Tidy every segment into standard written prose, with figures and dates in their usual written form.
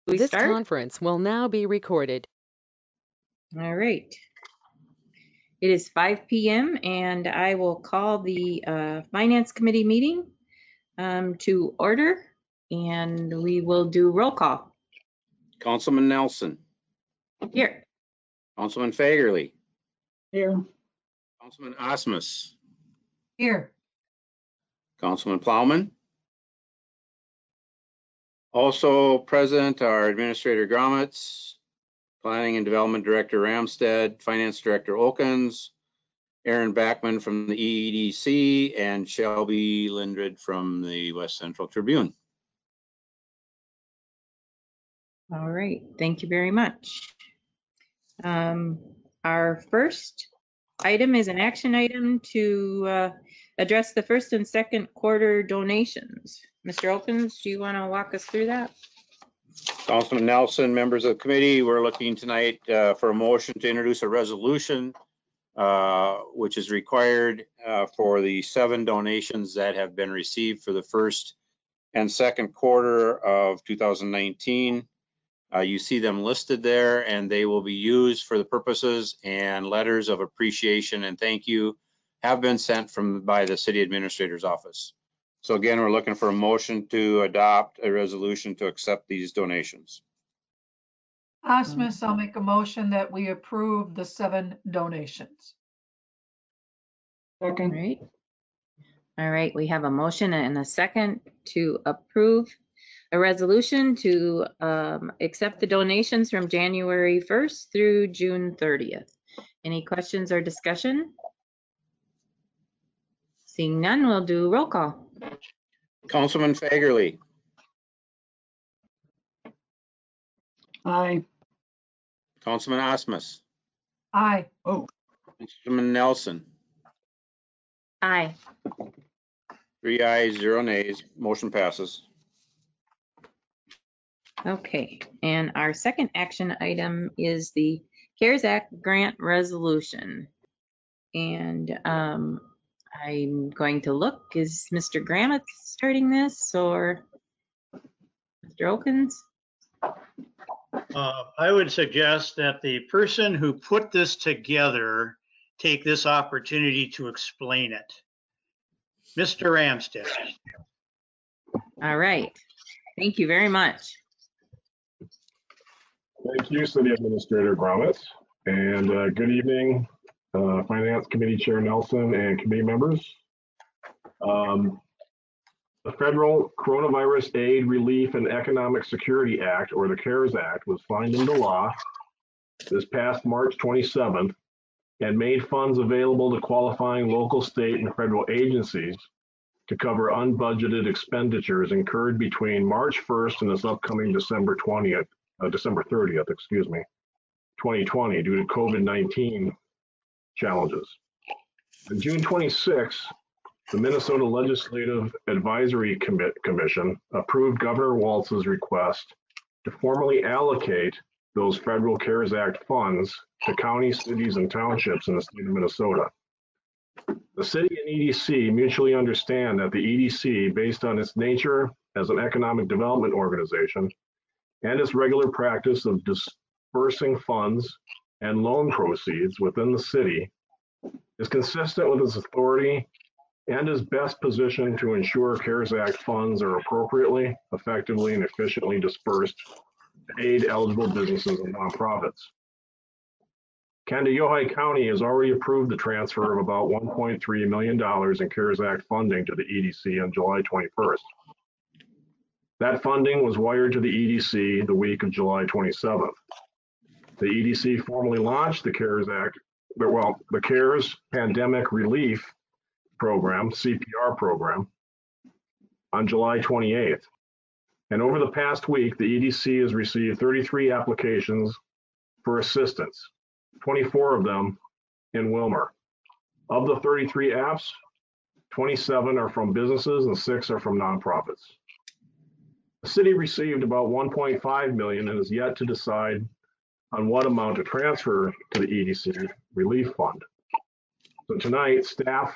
This start? conference will now be recorded. All right. It is 5 p.m. and I will call the Finance Committee meeting to order, and we will do roll call. Councilman Nelson. Here. Councilman Fagerly. Here. Councilman Osmus. Here. Councilman Plowman. Also present are Administrator Gromitz, Planning and Development Director Ramstead, Finance Director Okens, Aaron Backman from the EEDC, and Shelby Lindred from the West Central Tribune. All right, thank you very much. Our first item is an action item to address the first and second quarter donations. Mr. Okens, do you want to walk us through that? Councilman Nelson, members of the committee, we're looking tonight for a motion to introduce a resolution which is required for the 7 donations that have been received for the first and second quarter of 2019. You see them listed there, and they will be used for the purposes, and letters of appreciation and thank you have been sent by the city administrator's office. So again, we're looking for a motion to adopt a resolution to accept these donations. Osmus, I'll make a motion that we approve the 7 donations. Second. All right, we have a motion and a second to approve a resolution to accept the donations from January 1st through June 30th. Any questions or discussion? Seeing none, we'll do roll call. Councilman Fagerly. Aye. Councilman Osmus. Aye. Councilman Nelson. Aye. 3 ayes, 0 nays. Motion passes. Okay, and our second action item is the CARES Act grant resolution. And I'm going to look, is Mr. Gromitz starting this or Mr. Okens? I would suggest that the person who put this together take this opportunity to explain it. Mr. Ramstead. All right, thank you very much. Thank you, City Administrator Gromitz, and good evening, Finance Committee Chair Nelson and committee members. The Federal Coronavirus Aid, Relief, and Economic Security Act, or the CARES Act, was signed into law this past March 27th and made funds available to qualifying local, state, and federal agencies to cover unbudgeted expenditures incurred between March 1st and this upcoming December 30th, 2020, due to COVID-19 challenges. On June 26th, the Minnesota Legislative Advisory Commission approved Governor Walz's request to formally allocate those federal CARES Act funds to counties, cities, and townships in the state of Minnesota. The city and EDC mutually understand that the EDC, based on its nature as an economic development organization and its regular practice of dispersing funds and loan proceeds within the city, is consistent with its authority and is best positioned to ensure CARES Act funds are appropriately, effectively, and efficiently dispersed to aid eligible businesses and nonprofits. Kandiyohi County has already approved the transfer of about $1.3 million in CARES Act funding to the EDC on July 21st. That funding was wired to the EDC the week of July 27th. The EDC formally launched the CARES Act, the CARES Pandemic Relief Program, CPR program, on July 28th. And over the past week, the EDC has received 33 applications for assistance, 24 of them in Willmar. Of the 33 apps, 27 are from businesses and 6 are from nonprofits. The city received about $1.5 million and is yet to decide on what amount to transfer to the EDC Relief Fund. So tonight, staff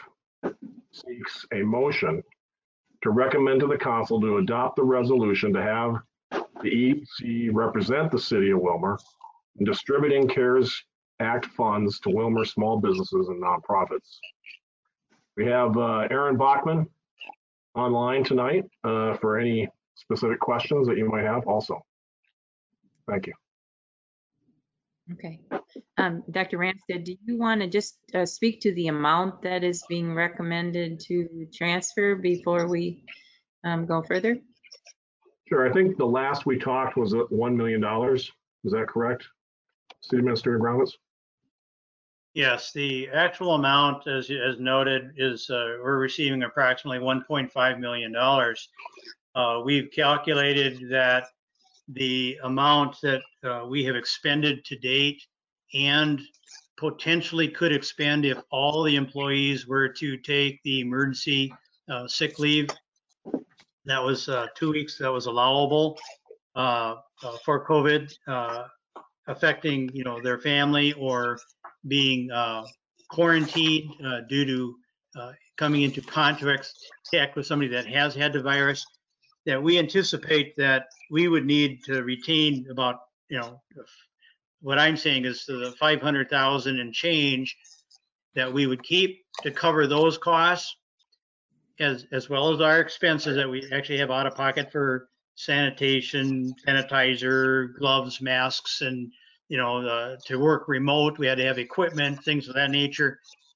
seeks a motion to recommend to the council to adopt the resolution to have the EDC represent the city of Willmar in distributing CARES Act funds to Willmar small businesses and nonprofits. We have Aaron Bachman online tonight for any specific questions that you might have also. Thank you. Okay. Dr. Ramstad, do you want to just speak to the amount that is being recommended to transfer before we go further? Sure. I think the last we talked was at $1 million. Is that correct, City Administrator Gromitz? Yes, the actual amount, as noted, is we're receiving approximately $1.5 million. We've calculated that the amount that we have expended to date and potentially could expend if all the employees were to take the emergency sick leave. That was 2 weeks that was allowable for COVID, affecting their family or being quarantined due to coming into contact with somebody that has had the virus. That we anticipate that we would need to retain about, what I'm saying is the 500,000 and change that we would keep to cover those costs, as well as our expenses that we actually have out of pocket for sanitation, sanitizer, gloves, masks, and to work remote, we had to have equipment, things of that nature.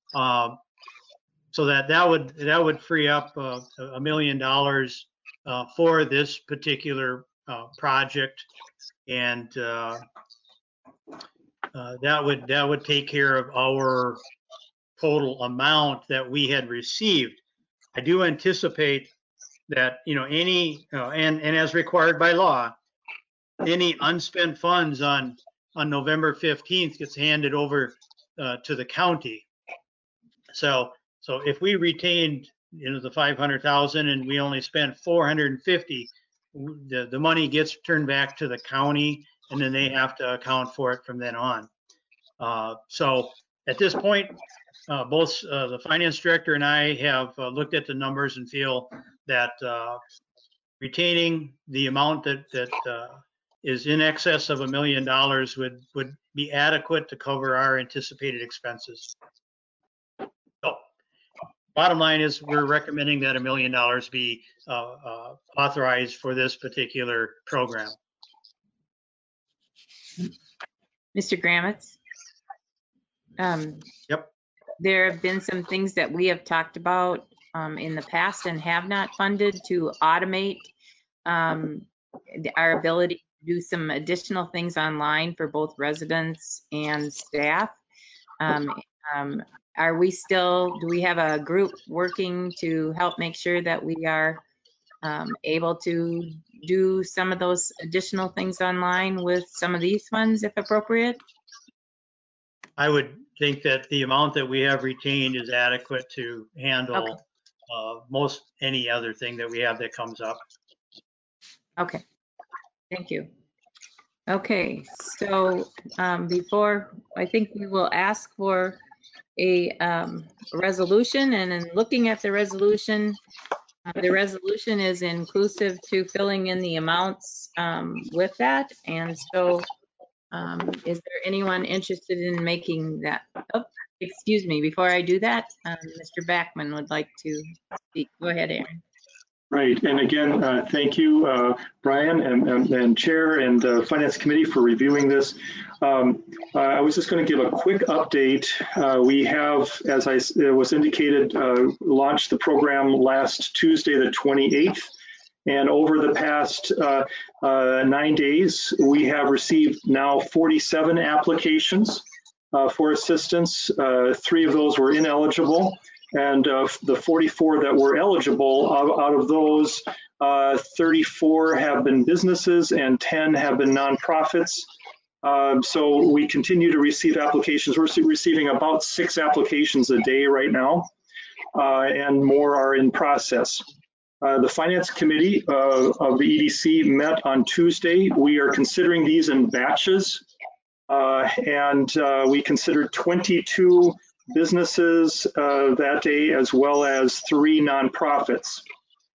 So that would free up $1 million for this particular project, and that would take care of our total amount that we had received. I do anticipate that any and as required by law, any unspent funds on November 15th gets handed over to the county. So if we retained the 500,000 and we only spent 450, the money gets turned back to the county, and then they have to account for it from then on. So at this point, both the finance director and I have looked at the numbers and feel that retaining the amount that is in excess of $1 million would be adequate to cover our anticipated expenses. So bottom line is we're recommending that $1 million be authorized for this particular program. Mr. Gromitz? Yep. There have been some things that we have talked about in the past and have not funded to automate our ability to do some additional things online for both residents and staff. Are we still, do we have a group working to help make sure that we are able to do some of those additional things online with some of these funds if appropriate? I would think that the amount that we have retained is adequate to handle most any other thing that we have that comes up. Okay, thank you. Okay, so before, I think we will ask for a resolution, and in looking at the resolution is inclusive to filling in the amounts with that. And so is there anyone interested in making that? Oh, excuse me, before I do that, Mr. Bachman would like to speak. Go ahead, Aaron. Right, and again, thank you, Brian and Chair and Finance Committee for reviewing this. I was just going to give a quick update. We have, as was indicated, launched the program last Tuesday, the 28th. And over the past 9 days, we have received now 47 applications for assistance. 3 of those were ineligible. And the 44 that were eligible, out of those, 34 have been businesses and 10 have been nonprofits. So we continue to receive applications. We're receiving about 6 applications a day right now, and more are in process. The Finance Committee of the EDC met on Tuesday. We are considering these in batches, and we considered 22 businesses that day, as well as 3 nonprofits.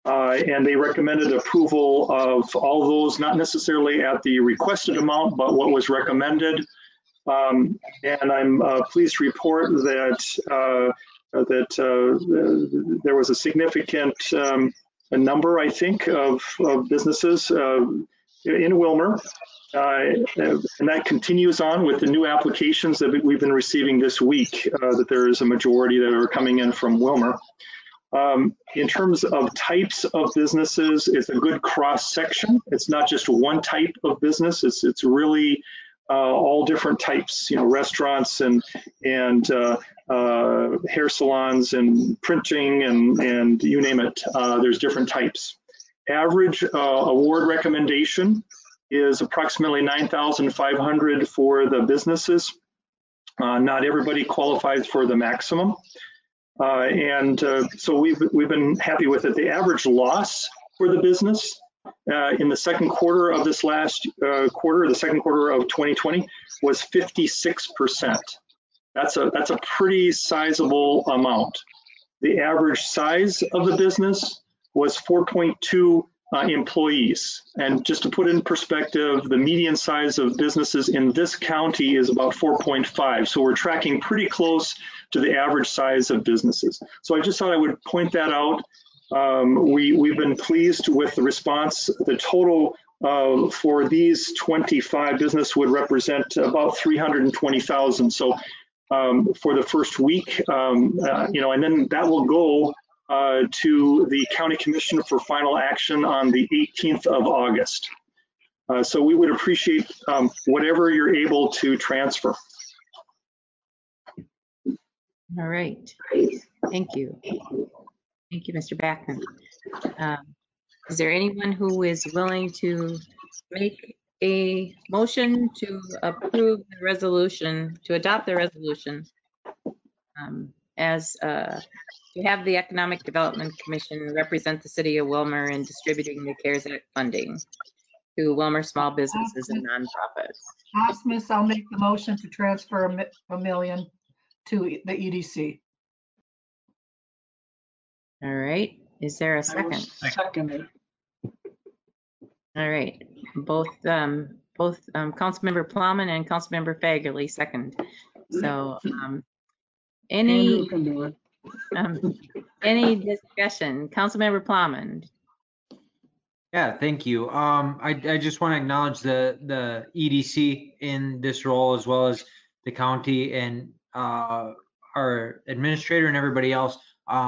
and they recommended approval of all those, not necessarily at the requested amount, but what was recommended. And I'm pleased to report that there was a significant number, I think, of businesses in Willmar. And that continues on with the new applications that we've been receiving this week, that there is a majority that are coming in from Willmar. In terms of types of businesses, it's a good cross section. It's not just one type of business. It's really all different types, restaurants and hair salons and printing and you name it. There's different types. Average award recommendation is approximately $9,500 for the businesses. Not everybody qualifies for the maximum. So we've been happy with it. The average loss for the business in the second quarter of this last quarter, the second quarter of 2020, was 56%. That's a pretty sizable amount. The average size of the business was 4.2 employees. And just to put in perspective, the median size of businesses in this county is about 4.5. So we're tracking pretty close to the average size of businesses. So I just thought I would point that out. We've been pleased with the response. The total for these 25 business would represent about 320,000. So for the first week, and then that will go to the County Commission for final action on the 18th of August. So we would appreciate whatever you're able to transfer. All right. Thank you. Thank you, Mr. Backman. Is there anyone who is willing to make a motion to approve the resolution, to adopt the resolution as to have the Economic Development Commission represent the city of Willmar in distributing the CARES Act funding to Willmar small businesses and nonprofits? Osmus, I'll make the motion to transfer $1 million to the EDC. All right. Is there a second? Second it. All right. Both Councilmember Plowman and Councilmember Fagerly second. So Andrew can do it. any discussion? Councilmember Plowman. Yeah, thank you. I just want to acknowledge the EDC in this role, as well as the county and our administrator and everybody else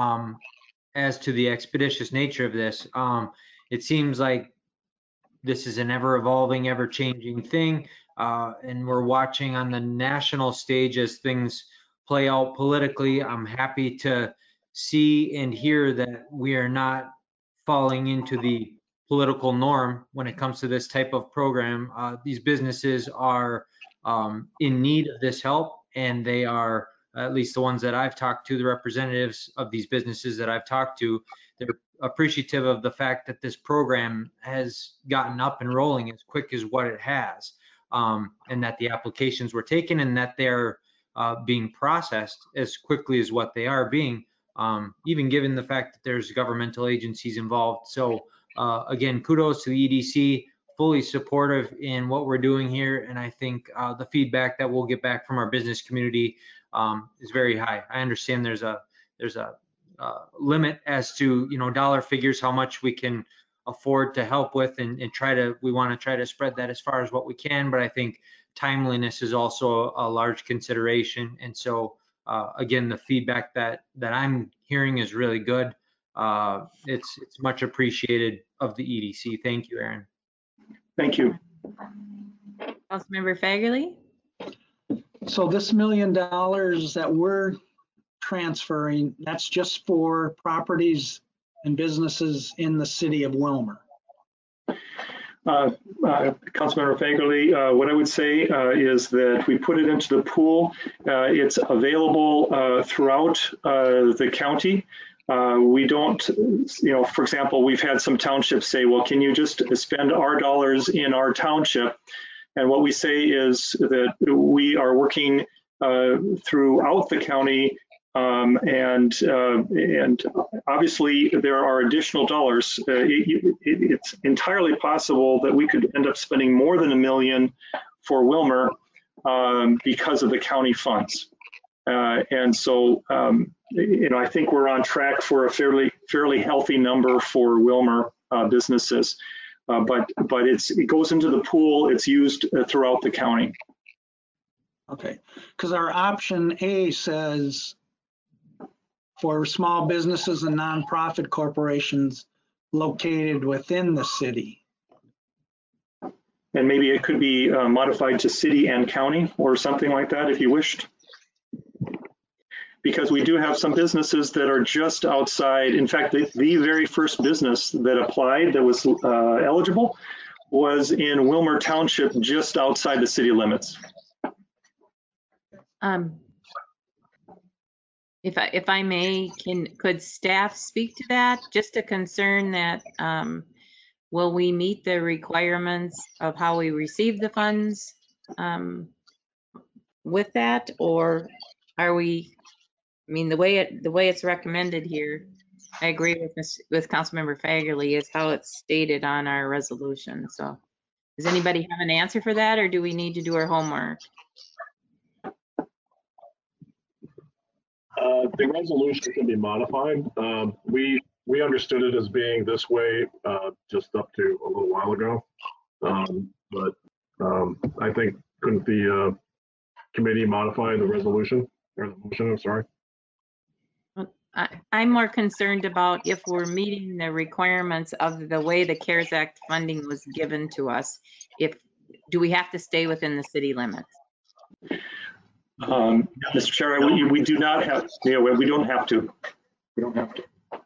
as to the expeditious nature of this. It seems like this is an ever evolving, ever changing thing, and we're watching on the national stage as things play out politically. I'm happy to see and hear that we are not falling into the political norm when it comes to this type of program. These businesses are in need of this help, and they are, at least the ones that I've talked to, the representatives of these businesses that I've talked to, they're appreciative of the fact that this program has gotten up and rolling as quick as what it has, and that the applications were taken and that they're being processed as quickly as what they are being, even given the fact that there's governmental agencies involved. So again, kudos to the EDC, fully supportive in what we're doing here. And I think the feedback that we'll get back from our business community is very high. I understand there's a limit as to, dollar figures, how much we can afford to help with, and we want to try to spread that as far as what we can. But I think timeliness is also a large consideration. And so again, the feedback that I'm hearing is really good. It's much appreciated of the EDC. Thank you, Aaron. Thank you. Councilmember Fagerly? So this $1 million that we're transferring, that's just for properties and businesses in the city of Willmar. Councilmember Fagerly, what I would say is that we put it into the pool. It's available throughout the county. We don't, for example, we've had some townships say, well, can you just spend our dollars in our township? And what we say is that we are working throughout the county And obviously there are additional dollars. It's entirely possible that we could end up spending more than $1 million for Wilmer because of the county funds. And so, I think we're on track for a fairly healthy number for Wilmer businesses. But it goes into the pool. It's used throughout the county. Okay, because our option A says for small businesses and nonprofit corporations located within the city. And maybe it could be modified to city and county or something like that if you wished. Because we do have some businesses that are just outside. In fact, the very first business that applied that was eligible was in Wilmer Township, just outside the city limits. If I may, could staff speak to that? Just a concern that will we meet the requirements of how we receive the funds with that, or are we? I mean, the way it's recommended here, I agree with Councilmember Fagerly, is how it's stated on our resolution. So, does anybody have an answer for that, or do we need to do our homework? The resolution can be modified. We understood it as being this way just up to a little while ago. But I think couldn't the committee modify the resolution or the motion? I'm sorry. I'm more concerned about if we're meeting the requirements of the way the CARES Act funding was given to us. Do we have to stay within the city limits? Mr. Chair, we do not have. Yeah, we don't have to. We don't have to.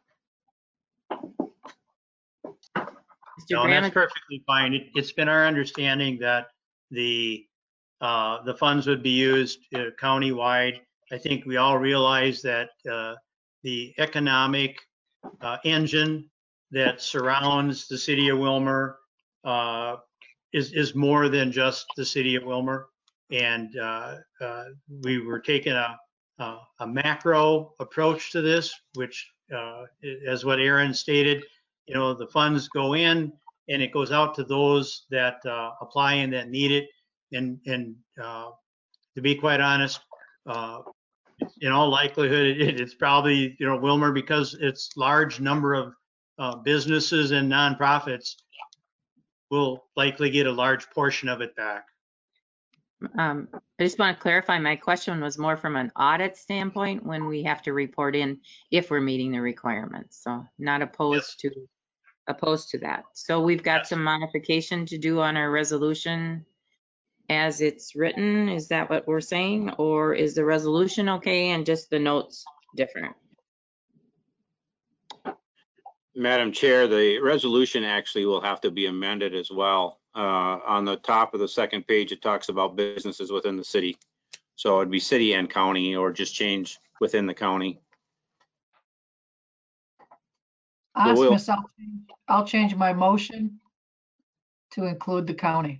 No, that's perfectly fine. It's been our understanding that the funds would be used countywide. I think we all realize that the economic engine that surrounds the city of Wilmer is more than just the city of Wilmer. And we were taking a macro approach to this, which, as what Aaron stated, the funds go in and it goes out to those that apply and that need it. And to be quite honest, in all likelihood, it's probably, Wilmer, because it's large number of businesses and nonprofits, will likely get a large portion of it back. I just want to clarify, my question was more from an audit standpoint when we have to report in if we're meeting the requirements. So not opposed to that. So we've got some modification to do on our resolution as it's written. Is that what we're saying? Or is the resolution okay and just the notes different? Madam Chair, the resolution actually will have to be amended as well. On the top of the second page, it talks about businesses within the city. So it'd be city and county, or just change within the county. Osmus, I'll change my motion to include the county.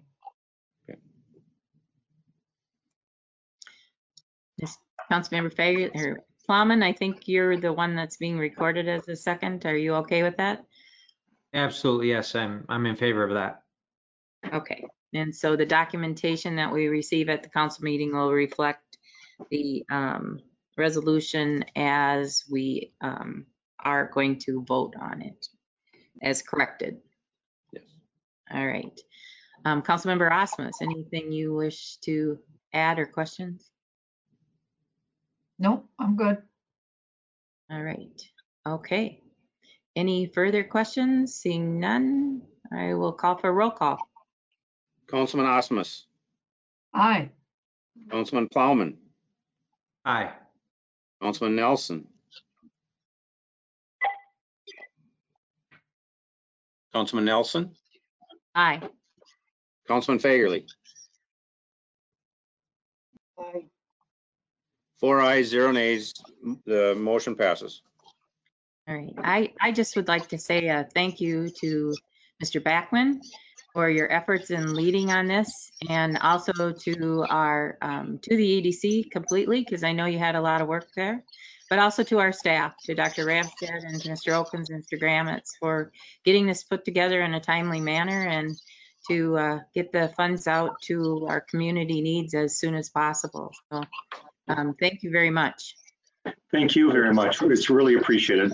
Councilmember Fagerly or Plowman, I think you're the one that's being recorded as the second. Are you okay with that? Absolutely, yes. I'm in favor of that. Okay. And so the documentation that we receive at the council meeting will reflect the resolution as we are going to vote on it as corrected. Yes. All right. Councilmember Osmus, anything you wish to add or questions? Nope, I'm good. All right. Okay. Any further questions? Seeing none, I will call for roll call. Councilman Osmus, Aye. Councilman Plowman, Aye. Councilman Nelson, Councilman Nelson, Aye. Councilman Fagerly. Aye. 4 ayes, 0 nays. The motion passes. All right. I just would like to say thank you to Mr. Backman for your efforts in leading on this, and also to our to the EDC completely, because I know you had a lot of work there. but also to our staff, to Dr. Ramstead and to Mr. Okins and Mr. Gramitz for getting this put together in a timely manner and to get the funds out to our community needs as soon as possible. So thank you very much. Thank you very much. It's really appreciated.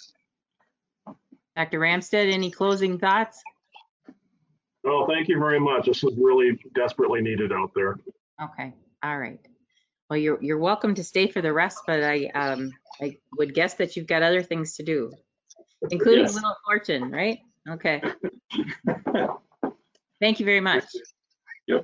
Dr. Ramstead, any closing thoughts? Well, thank you very much. This is really desperately needed out there. Okay, all right. Well, you're welcome to stay for the rest, but I would guess that you've got other things to do, including Yes. Little Fortune, right? Okay. Thank you very much. Yep.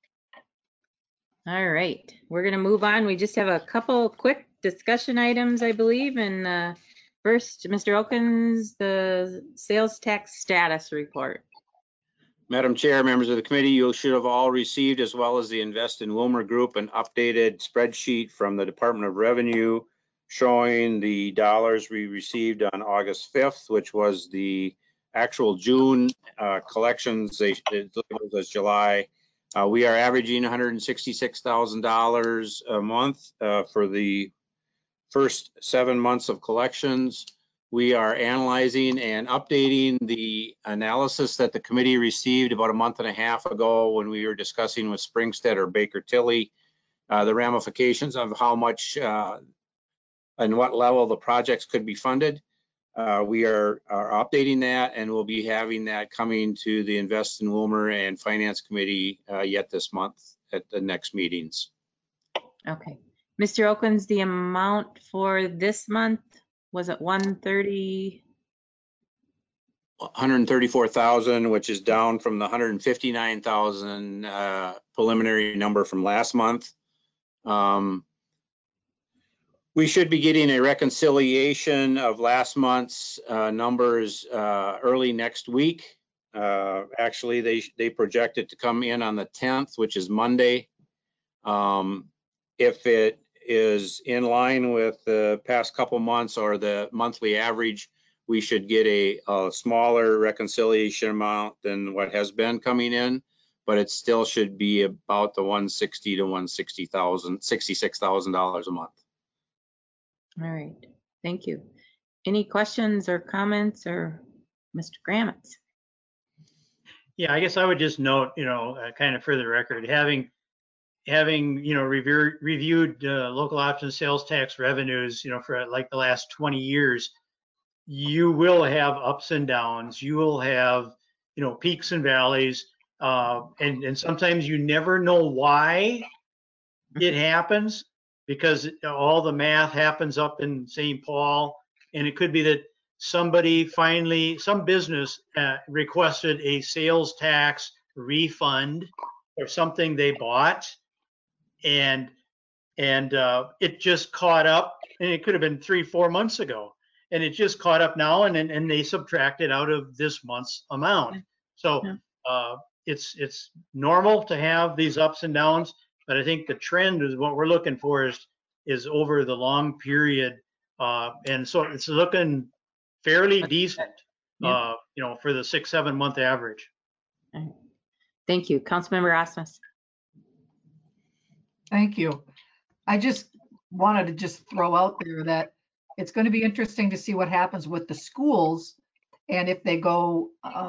All right, we're gonna move on. We just have a couple quick discussion items, I believe. And first, Mr. Okins, the sales tax status report. Madam Chair, members of the committee, you should have all received, as well as the Invest in Wilmer Group, an updated spreadsheet from the Department of Revenue showing the dollars we received on August 5th, which was the actual June collections. They labeled as July. We are averaging $166,000 a month for the first 7 months of collections. We are analyzing and updating the analysis that the committee received about a month and a half ago when we were discussing with Springstead or Baker Tilly the ramifications of how much and what level the projects could be funded. We are updating that, and we'll be having that coming to the Invest in Wilmer and Finance Committee yet this month at the next meetings. Okay. Mr. Okins, the amount for this month, was it 130? 134,000, which is down from the 159,000 preliminary number from last month. We should be getting a reconciliation of last month's numbers early next week. Actually, they project it to come in on the 10th, which is Monday. If it is in line with the past couple months or the monthly average, we should get a smaller reconciliation amount than what has been coming in, but it still should be about the $160,000 to $166,000 a month. All right, thank you. Any questions or comments, or Mr. Gramitz? Yeah, I guess I would just note, kind of for the record, having reviewed local option sales tax revenues, for like the last 20 years, you will have ups and downs. You will have, peaks and valleys, and sometimes you never know why it happens, because all the math happens up in St. Paul, and it could be that some business requested a sales tax refund or something they bought, and it just caught up, and it could have been 3-4 months ago, and it just caught up now, and they subtracted out of this month's amount. So it's normal to have these ups and downs, but I think the trend is what we're looking for is over the long period, and so it's looking fairly decent, for the 6-7 month average. Thank you, Councilmember Osmus. Thank you. I just wanted to throw out there that it's going to be interesting to see what happens with the schools and if they go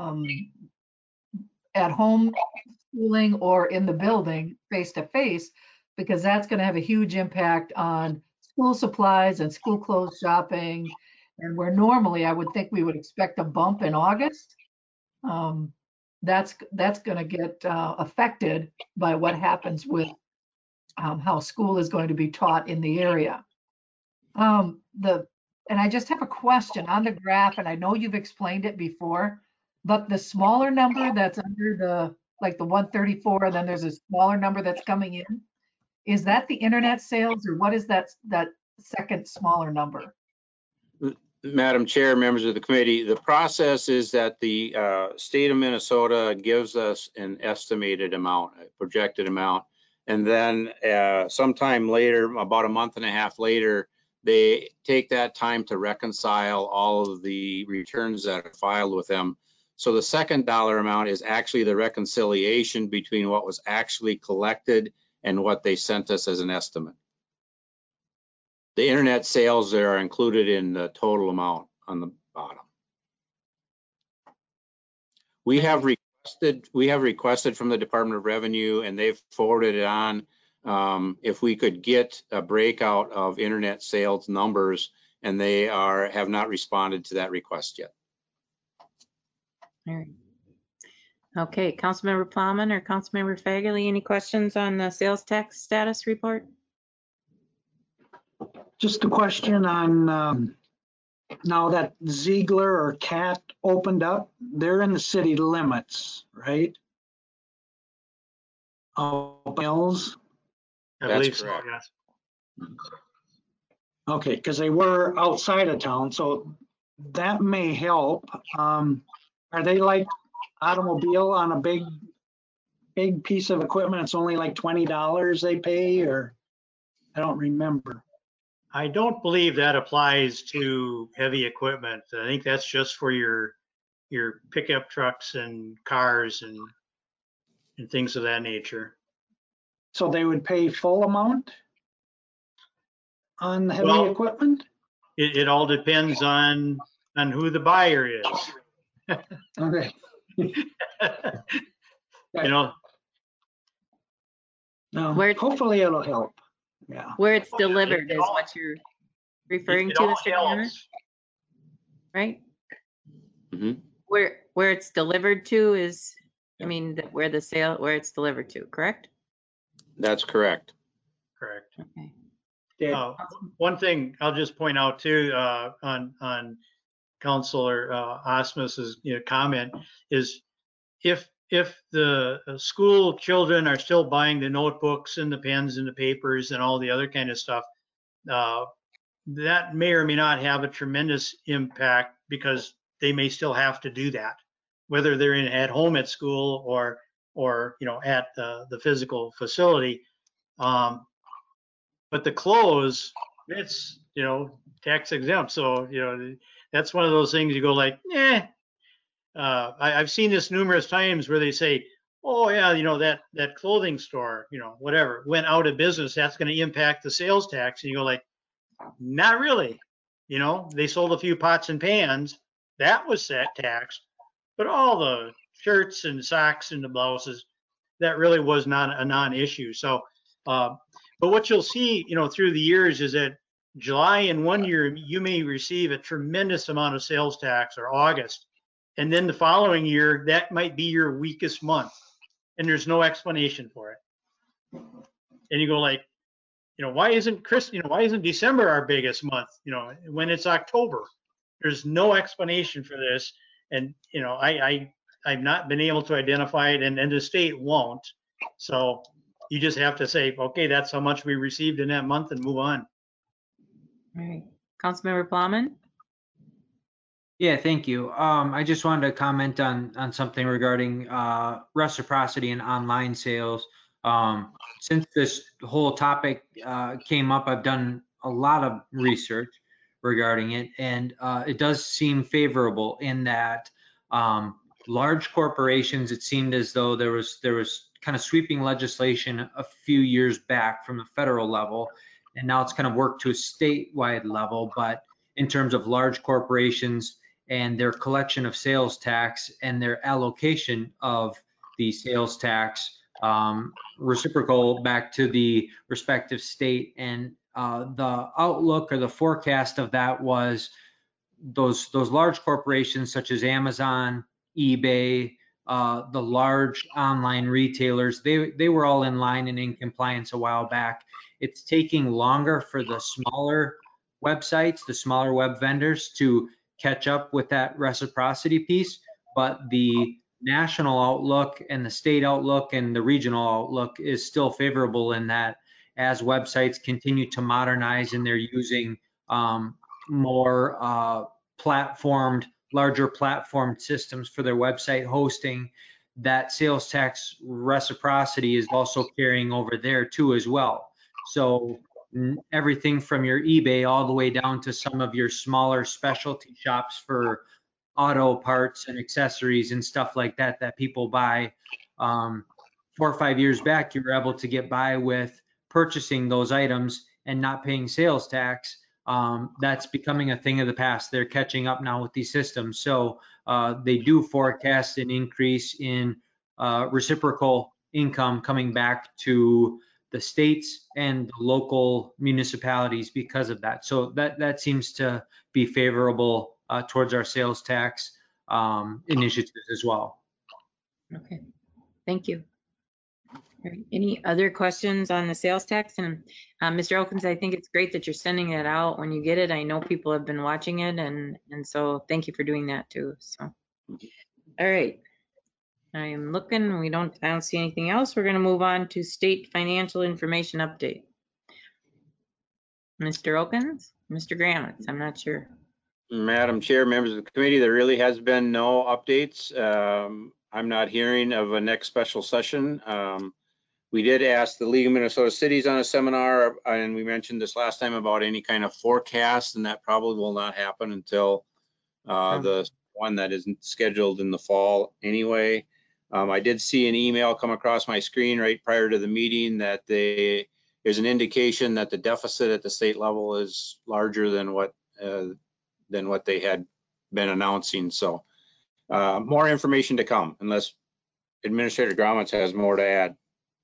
at home schooling or in the building face to face, because that's going to have a huge impact on school supplies and school clothes shopping. And where normally I would think we would expect a bump in August, that's going to get affected by what happens with how school is going to be taught in the area. And I just have a question on the graph, and I know you've explained it before, but the smaller number that's under the 134, and then there's a smaller number that's coming in, is that the internet sales, or what is that second smaller number? Madam Chair, members of the committee, the process is that the state of Minnesota gives us an estimated amount, a projected amount, and then sometime later, about a month and a half later, they take that time to reconcile all of the returns that are filed with them. So the second dollar amount is actually the reconciliation between what was actually collected and what they sent us as an estimate. The internet sales that are included in the total amount on the bottom. We have requested from the Department of Revenue, and they've forwarded it on, if we could get a breakout of internet sales numbers, and they have not responded to that request yet. All right. Okay, Councilmember Plowman or Councilmember Fagerly, any questions on the sales tax status report? Just a question on, now that Ziegler or Cat opened up, they're in the city limits, right? Oh, Mills. I That's believe so, correct. yes. Okay, because they were outside of town, so that may help. Are they like automobile on a big piece of equipment? It's only like $20 they pay, or I don't remember. I don't believe that applies to heavy equipment. I think that's just for your pickup trucks and cars and things of that nature. So they would pay full amount on heavy Well, equipment? It all depends on who the buyer is. Okay. You know, No, Where- hopefully it'll help. Yeah. Where it's delivered is what you're referring it to, all Mr. Gammon, helps. right? Mhm. Where it's delivered to is, I mean, where it's delivered to, correct? That's correct. Correct. Okay. Yeah. One thing I'll just point out too, on Councilor Osmus's comment is if the school children are still buying the notebooks and the pens and the papers and all the other kind of stuff, that may or may not have a tremendous impact because they may still have to do that, whether they're at home at school or at the physical facility. But the clothes, it's tax exempt, so that's one of those things you go like, eh. I've seen this numerous times where they say, oh yeah, that clothing store, whatever, went out of business. That's going to impact the sales tax. And you go like, not really. They sold a few pots and pans. That was taxed. But all the shirts and socks and the blouses, that really was not a non-issue. So, but what you'll see, through the years is that July in one year, you may receive a tremendous amount of sales tax, or August. And then the following year, that might be your weakest month. And there's no explanation for it. And you go like, why isn't December our biggest month, when it's October? There's no explanation for this. And, I've not been able to identify it, and the state won't. So you just have to say, okay, that's how much we received in that month, and move on. All right. Councilmember Plowman? Yeah, thank you. I just wanted to comment on something regarding reciprocity and online sales. Since this whole topic came up, I've done a lot of research regarding it, and it does seem favorable in that large corporations, it seemed as though there was kind of sweeping legislation a few years back from the federal level, and now it's kind of worked to a statewide level. But in terms of large corporations and their collection of sales tax and their allocation of the sales tax, reciprocal back to the respective state, and the outlook or the forecast of that was those large corporations such as Amazon, eBay, the large online retailers, they were all in line and in compliance a while back. It's taking longer for the smaller websites, the smaller web vendors to catch up with that reciprocity piece, but the national outlook and the state outlook and the regional outlook is still favorable in that as websites continue to modernize and they're using more larger platformed systems for their website hosting, that sales tax reciprocity is also carrying over there too as well. So everything from your eBay all the way down to some of your smaller specialty shops for auto parts and accessories and stuff like that that people buy. 4 or 5 years back, you were able to get by with purchasing those items and not paying sales tax, that's becoming a thing of the past. They're catching up now with these systems. So they do forecast an increase in reciprocal income coming back to the states and the local municipalities because of that. So that seems to be favorable towards our sales tax initiatives as well. Okay, thank you. All right, any other questions on the sales tax? And Mr. Elkins, I think it's great that you're sending it out when you get it. I know people have been watching it, and so thank you for doing that too. So, all right. I am looking, I don't see anything else. We're gonna move on to state financial information update. Mr. Elkins, Mr. Gramitz, I'm not sure. Madam Chair, members of the committee, there really has been no updates. I'm not hearing of a next special session. We did ask the League of Minnesota Cities on a seminar, and we mentioned this last time about any kind of forecast, and that probably will not happen until the one that isn't scheduled in the fall anyway. I did see an email come across my screen right prior to the meeting that there's an indication that the deficit at the state level is larger than what they had been announcing. So more information to come, unless Administrator Gramitz has more to add.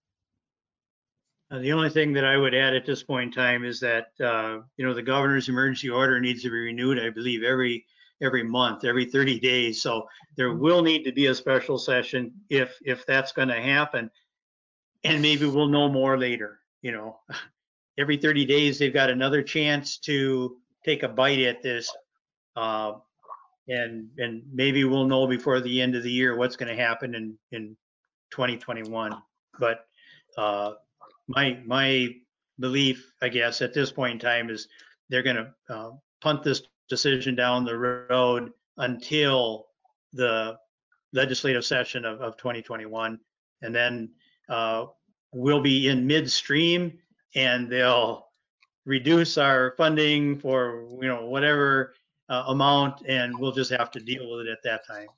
The only thing that I would add at this point in time is that, the governor's emergency order needs to be renewed, I believe, every month, every 30 days. So there will need to be a special session if that's going to happen. And maybe we'll know more later. Every 30 days, they've got another chance to take a bite at this. And maybe we'll know before the end of the year what's going to happen in 2021. But my belief, I guess, at this point in time is they're going to punt this decision down the road until the legislative session of 2021. And then we'll be in midstream, and they'll reduce our funding for, whatever amount, and we'll just have to deal with it at that time.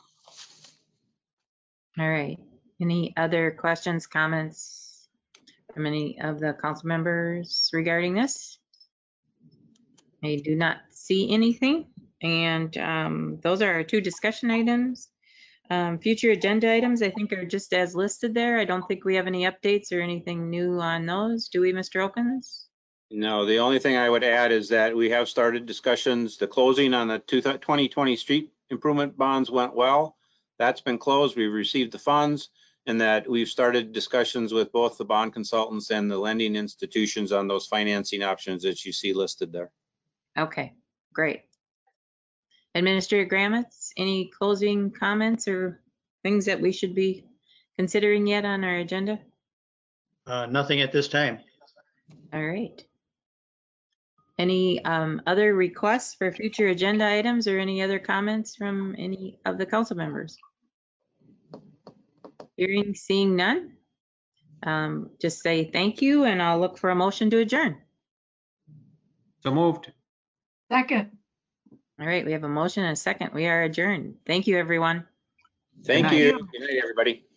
All right, any other questions, comments from any of the council members regarding this? I do not see anything, and those are our two discussion items. Future agenda items, I think, are just as listed there. I don't think we have any updates or anything new on those. Do we, Mr. Elkins? No, the only thing I would add is that we have started discussions. The closing on the 2020 street improvement bonds went well. That's been closed. We've received the funds, and that we've started discussions with both the bond consultants and the lending institutions on those financing options that you see listed there. Okay, great. Administrator Gramitz, any closing comments or things that we should be considering yet on our agenda? Nothing at this time. All right. Any other requests for future agenda items or any other comments from any of the council members? Hearing, seeing none. Just say thank you, and I'll look for a motion to adjourn. So moved. Second. All right, we have a motion and a second. We are adjourned. Thank you, everyone. Thank Good night. you. Good night, everybody.